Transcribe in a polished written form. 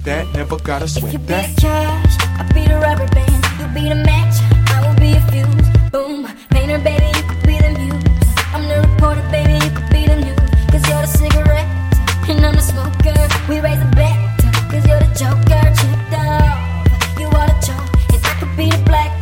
that, never gotta If sweat you be that. the cash, I'll be the rubber band. You be the match, I will be a fuse. Boom, painter, baby, you could be the muse. I'm the reporter, baby, you could be the news. Cause you're the cigarette, and I'm the smoker. We raise a bet, cause you're the joker. Chipped off, you are the joke. And I could be the black